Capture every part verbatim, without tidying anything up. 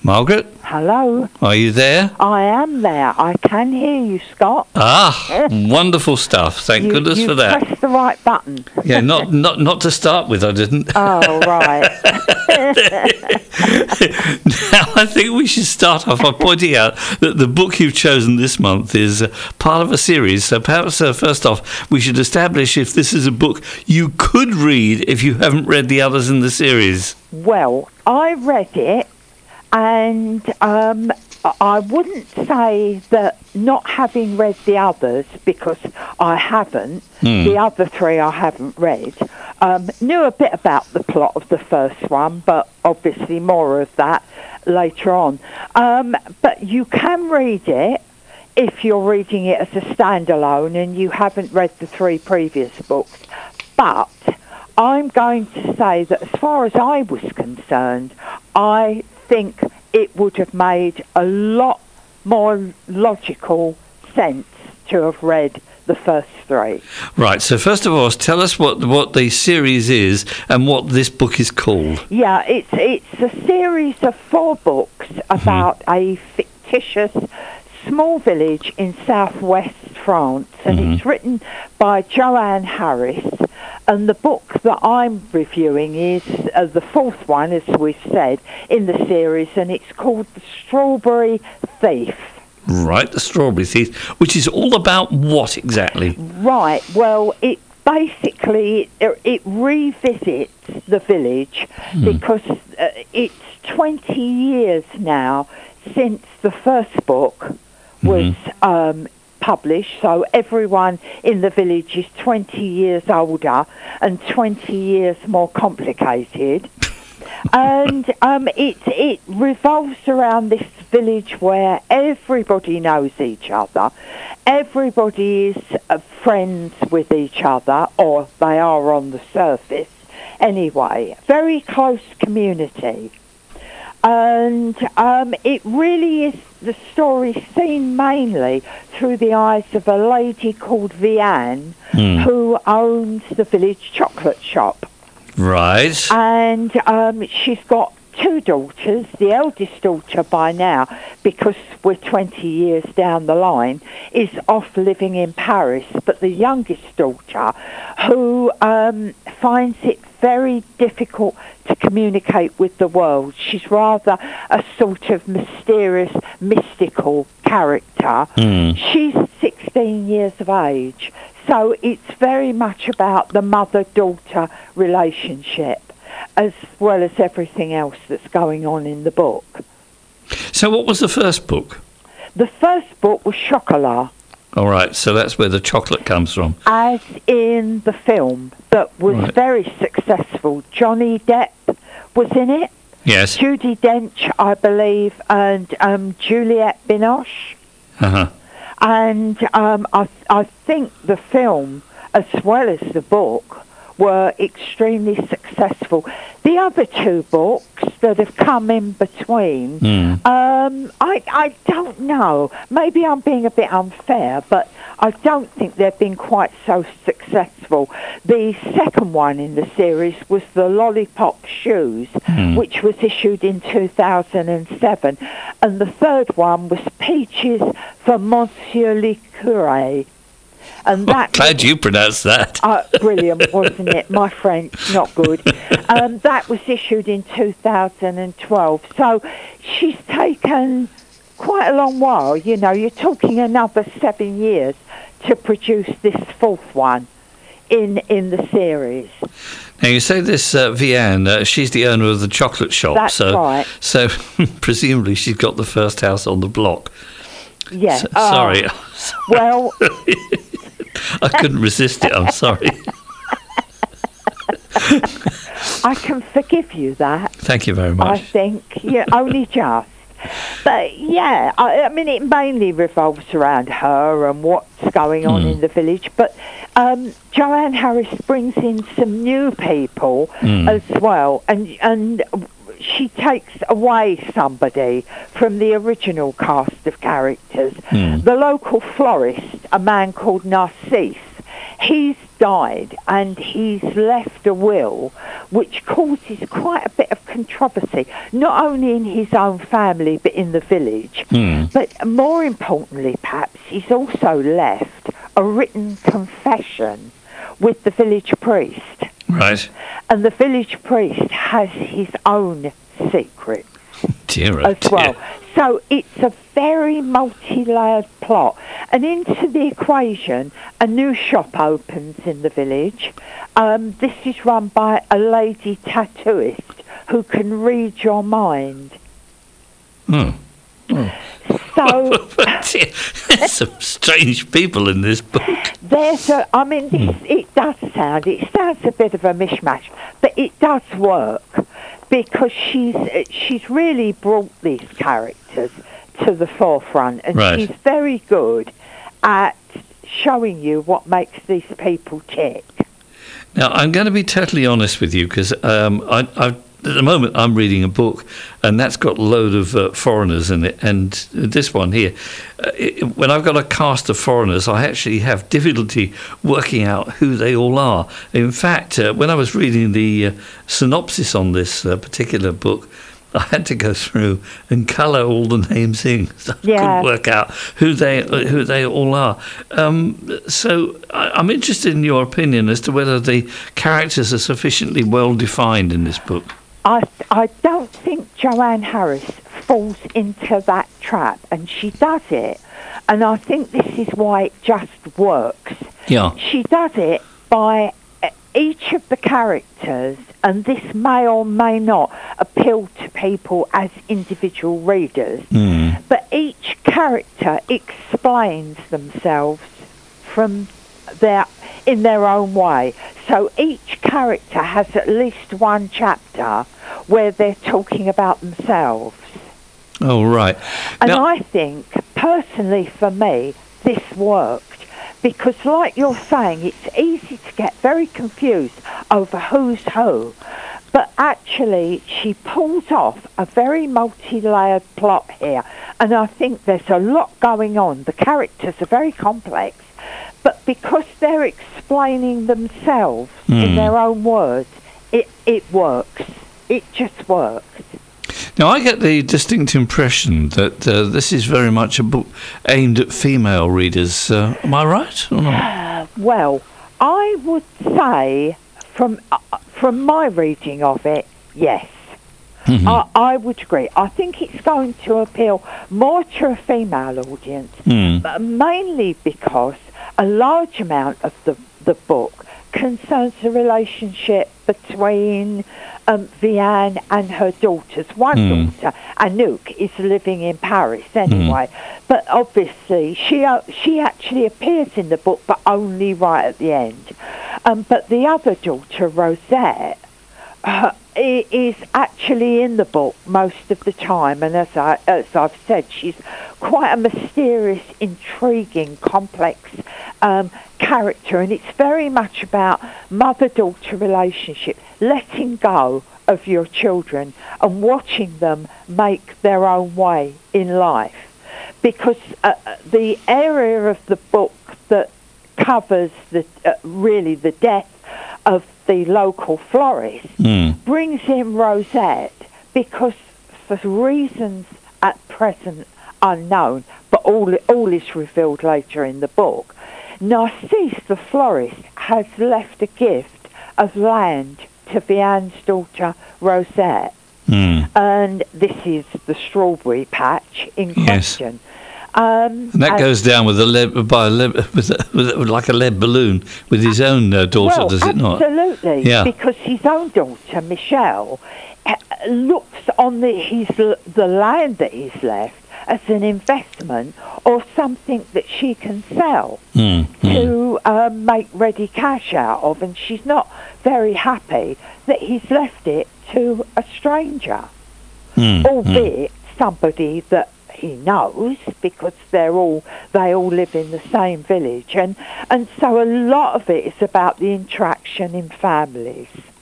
Margaret? Hello. Are you there? I am there. I can hear you, Scott. Ah, wonderful stuff. Thank you, goodness you for that. pressed the right button. Yeah, not not not to start with, I didn't. Oh, right. Now, I think we should start off by pointing out that the book you've chosen this month is uh, part of a series. So perhaps, uh, first off, we should establish if this is a book you could read if you haven't read the others in the series. Well, I read it, and um, I wouldn't say that not having read the others, because I haven't, Mm. the other three I haven't read, um, knew a bit about the plot of the first one, but obviously more of that later on. Um, but you can read it if you're reading it as a standalone and you haven't read the three previous books. But I'm going to say that as far as I was concerned, I think it would have made a lot more logical sense to have read the first three. Right, so first of all, tell us what what the series is and what this book is called. Yeah, it's it's a series of four books about mm-hmm. a fictitious small village in southwest France, and mm-hmm. it's written by Joanne Harris. And the book that I'm reviewing is uh, the fourth one, as we've said, in the series, and it's called The Strawberry Thief. Right, The Strawberry Thief, which is all about what exactly? Right, well, it basically, it, it revisits the village hmm. because uh, it's twenty years now since the first book was mm-hmm. um, published, so everyone in the village is twenty years older and twenty years more complicated. And um, it it revolves around this village where everybody knows each other, everybody is uh, friends with each other, or they are on the surface anyway. Very close community. And um, it really is the story seen mainly through the eyes of a lady called Vianne, mm. who owns the village chocolate shop. Right. And um, she's got two daughters. The eldest daughter by now, because we're twenty years down the line, is off living in Paris. But the youngest daughter, who um, finds it very difficult to communicate with the world. She's rather a sort of mysterious, mystical character. Mm. She's sixteen years of age. So it's very much about the mother-daughter relationship, as well as everything else that's going on in the book. So what was the first book? The first book was Chocolat. All right, so that's where the chocolate comes from. As in the film that was right. very successful. Johnny Depp was in it. Yes. Judi Dench, I believe, and um, Juliette Binoche. Uh-huh. And um, I, I think the film, as well as the book, were extremely successful. The other two books that have come in between, mm. um, I, I don't know. Maybe I'm being a bit unfair, but I don't think they've been quite so successful. The second one in the series was The Lollipop Shoes, mm. which was issued in two thousand seven. And the third one was Peaches for Monsieur le Curé. And that oh, glad was, you pronounced that. uh, brilliant, wasn't it? My French, not good. Um, that was issued in two thousand twelve. So she's taken quite a long while. You know, you're talking another seven years to produce this fourth one in in the series. Now, you say this uh, Vianne, uh, she's the owner of the chocolate shop. That's so, right. So presumably she's got the first house on the block. Yes. So, uh, sorry. Well... I couldn't resist it, I'm sorry. I can forgive you that. Thank you very much. I think, yeah, only just. But yeah, I, I mean, it mainly revolves around her and what's going on mm. in the village. But um, Joanne Harris brings in some new people mm. as well, and and she takes away somebody from the original cast of characters. Mm. The local florist, a man called Narcisse, he's died, and he's left a will which causes quite a bit of controversy, not only in his own family but in the village. Mm. But more importantly, perhaps, he's also left a written confession with the village priest. Right. And the village priest has his own secret Dear, oh as well. dear. So it's a very multi-layered plot. And into the equation, a new shop opens in the village. Um, this is run by a lady tattooist who can read your mind. Hmm. So There's some strange people in this book. there's a, I mean, this, it does sound, it sounds a bit of a mishmash, but it does work because she's she's really brought these characters to the forefront, and Right. she's very good at showing you what makes these people tick. Now, I'm going to be totally honest with you because um, I, I, at the moment I'm reading a book, and that's got a load of uh, foreigners in it. And this one here, uh, it, when I've got a cast of foreigners, I actually have difficulty working out who they all are. In fact, uh, when I was reading the uh, synopsis on this uh, particular book, I had to go through and colour all the names in. So I Yeah. couldn't work out who they who they all are. Um, so I, I'm interested in your opinion as to whether the characters are sufficiently well defined in this book. I I don't think Joanne Harris falls into that trap, and she does it, and I think this is why it just works. Yeah. She does it by uh, each of the characters, and this may or may not appeal to people as individual readers, Mm. but each character explains themselves from their in their own way. So each character has at least one chapter where they're talking about themselves. Oh, right. And Now- I think, personally for me, this worked. Because like you're saying, it's easy to get very confused over who's who. But actually, she pulls off a very multi-layered plot here. And I think there's a lot going on. The characters are very complex. But because they're explaining themselves in Hmm. their own words, it, it works. It just works. Now, I get the distinct impression that uh, this is very much a book aimed at female readers. Uh, am I right or not? Well, I would say from uh, from my reading of it, yes. Mhm. I, I would agree. I think it's going to appeal more to a female audience, Mm. but mainly because a large amount of the, the book concerns the relationship between um, Vianne and her daughters. One Mm. daughter, Anouk, is living in Paris anyway, but obviously she uh, she actually appears in the book, but only right at the end. Um, but the other daughter, Rosette, uh, i- is actually in the book most of the time, and as, I, as I've said, she's quite a mysterious, intriguing, complex um, character, and it's very much about mother-daughter relationship, letting go of your children and watching them make their own way in life. Because uh, the area of the book that covers the uh, really the death of the local florist Mm. brings in Rosette because, for reasons at present unknown, but all all is revealed later in the book, Narcisse the florist has left a gift of land to Vianne's daughter Rosette, Mm. and this is the strawberry patch in Yes. question. Um, And that and- goes down with a lead, by a lead, with, a, with a, like a lead balloon with his own uh, daughter, well, does it not? Absolutely, Yeah. because his own daughter, Michelle, uh, looks on the, his, the land that he's left as an investment or something that she can sell Mm. Mm. to um, make ready cash out of, and she's not very happy that he's left it to a stranger, Mm. albeit somebody that he knows, because they're all they all live in the same village, and and so a lot of it is about the interaction in families.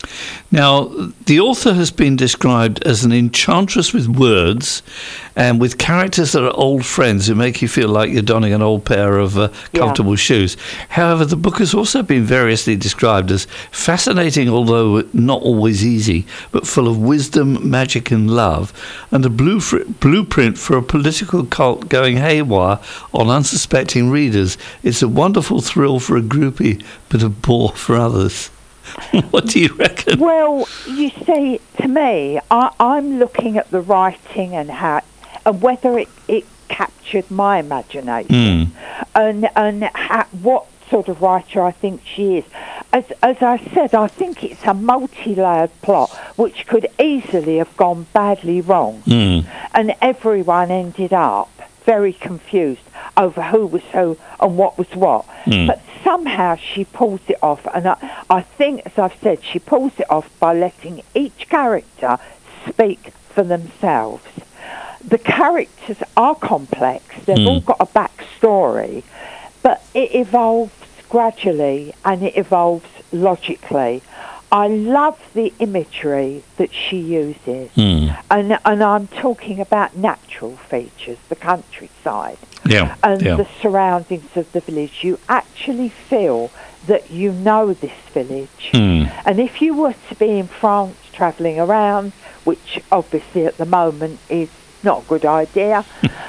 Now, the author has been described as an enchantress with words and with characters that are old friends who make you feel like you're donning an old pair of uh, comfortable yeah. shoes. However, the book has also been variously described as fascinating, although not always easy, but full of wisdom, magic and love, and a blueprint for a political cult going haywire on unsuspecting readers. It's a wonderful thrill for a groupie, but a bore for others. What do you reckon? Well, you see, to me, I, I'm looking at the writing and how, and whether it, it captured my imagination, mm. and and how, what sort of writer I think she is. As as I said, I think it's a multi-layered plot which could easily have gone badly wrong, mm. and everyone ended up very confused over who was who and what was what. Mm. But somehow she pulls it off, and I, I think, as I've said, she pulls it off by letting each character speak for themselves. The characters are complex, they've mm. all got a backstory, but it evolves gradually and it evolves logically. I love the imagery that she uses, mm. and and I'm talking about natural features, the countryside, yeah, and yeah. the surroundings of the village. You actually feel that you know this village, mm. and if you were to be in France travelling around, which obviously at the moment is not a good idea,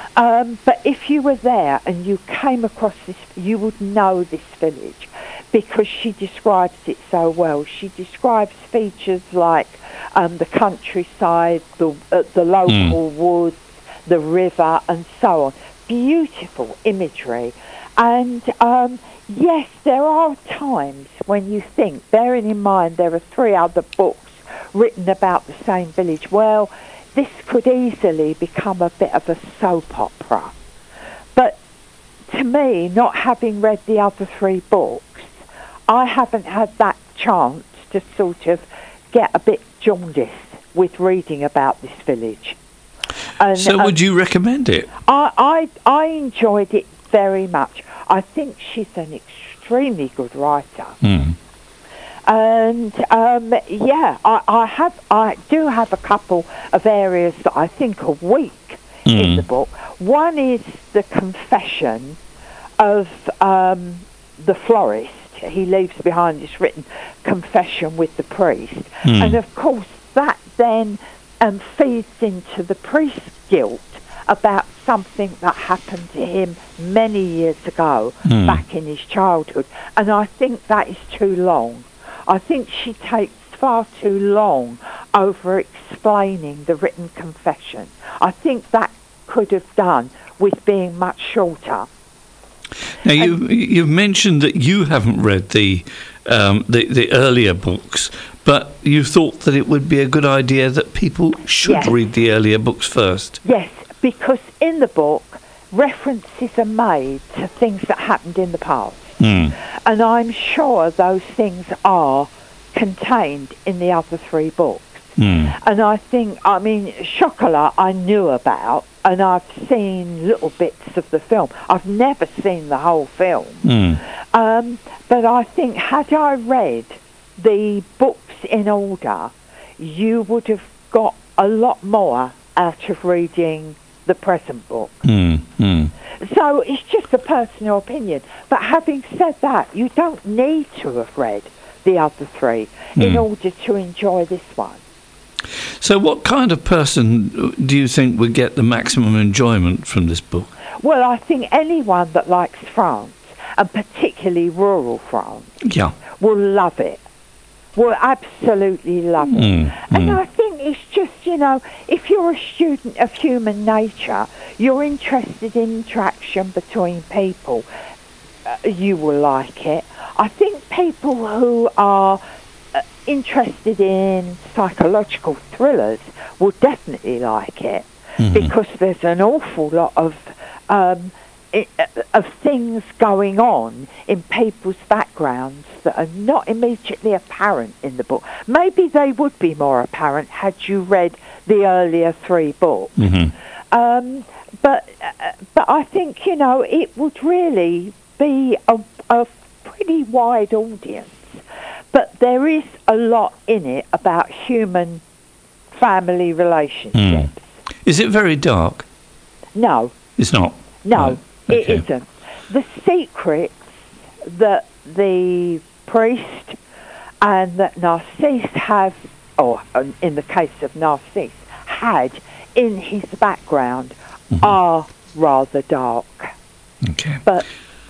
um, but if you were there and you came across this, you would know this village, because she describes it so well. She describes features like um, the countryside, the uh, the local mm. woods, the river, and so on. Beautiful imagery. And um, yes, there are times when you think, bearing in mind there are three other books written about the same village, well, this could easily become a bit of a soap opera. But to me, not having read the other three books, I haven't had that chance to sort of get a bit jaundiced with reading about this village. And, so would um, you recommend it? I, I, I enjoyed it very much. I think she's an extremely good writer. Mm. And um, yeah, I, I have, I do have a couple of areas that I think are weak mm. in the book. One is the confession of um, the florist. He leaves behind this written confession with the priest, mm. and of course that then um, feeds into the priest's guilt about something that happened to him many years ago, mm. back in his childhood. And I think that is too long. I think she takes far too long over explaining the written confession. I think that could have done with being much shorter. Now, you, you've mentioned that you haven't read the, um, the the earlier books, but you thought that it would be a good idea that people should yes. read the earlier books first. Yes, because in the book, references are made to things that happened in the past. Mm. And I'm sure those things are contained in the other three books. Mm. And I think, I mean, Chocolat I knew about, and I've seen little bits of the film. I've never seen the whole film. Mm. Um, but I think had I read the books in order, you would have got a lot more out of reading the present book. Mm. Mm. So it's just a personal opinion. But having said that, you don't need to have read the other three mm. in order to enjoy this one. So what kind of person do you think would get the maximum enjoyment from this book? Well, I think anyone that likes France, and particularly rural France, yeah. will love it. Will absolutely love it. Mm, and mm. I think it's just, you know, if you're a student of human nature, you're interested in interaction between people, uh, you will like it. I think people who are uh, interested in psychological thrillers will definitely like it, mm-hmm. because there's an awful lot of um, it, uh, of things going on in people's backgrounds that are not immediately apparent in the book. Maybe they would be more apparent had you read the earlier three books. Mm-hmm. Um, but uh, but I think, you know, it would really be a, a pretty wide audience. but there is a lot in it about human family relationships. Mm. Is it very dark? No. It's not? No, oh, it okay. isn't. The secrets that the priest and that Narcisse have, or in the case of Narcisse, had in his background mm-hmm. are rather dark. Okay. But,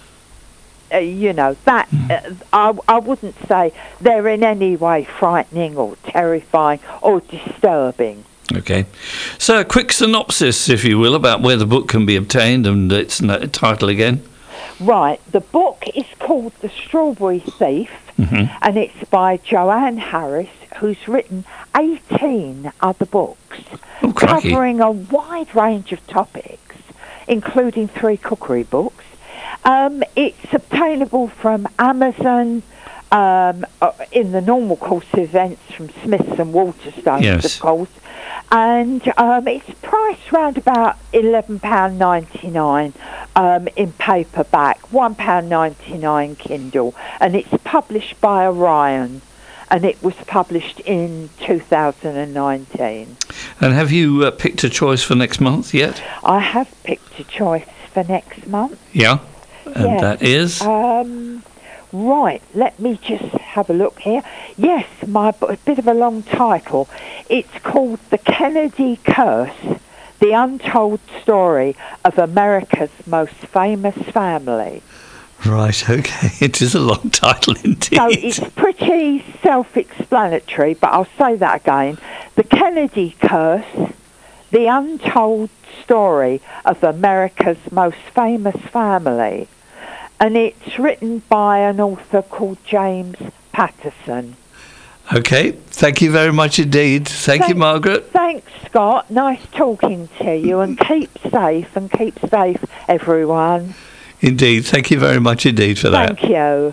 uh, you know, that mm. uh, I, I wouldn't say they're in any way frightening or terrifying or disturbing. Okay. So a quick synopsis, if you will, about where the book can be obtained and its title again. Right. The book is called The Strawberry Thief, mm-hmm. and it's by Joanne Harris, who's written eighteen other books oh, covering a wide range of topics, including three cookery books. Um, it's obtainable from Amazon, um, in the normal course of events from Smiths and Waterstones, yes. of course. And um, it's priced round about eleven pounds ninety-nine um, in paperback, one pound ninety-nine Kindle, and it's published by Orion, and it was published in two thousand nineteen. And have you uh, picked a choice for next month yet? I have picked a choice for next month. Yeah, and yes. that is? Um, right, let me just have a look here. Yes, my a bit of a long title. It's called The Kennedy Curse, The Untold Story of America's Most Famous Family. Right, okay. It is a long title indeed. So it's pretty self-explanatory, but I'll say that again. The Kennedy Curse, The Untold Story of America's Most Famous Family. And it's written by an author called James Patterson. Okay, thank you very much indeed. Thank Thank, you, Margaret. Thanks, Scott. Nice talking to you, and keep safe, and keep safe, everyone. Indeed, thank you very much indeed for that. Thank you.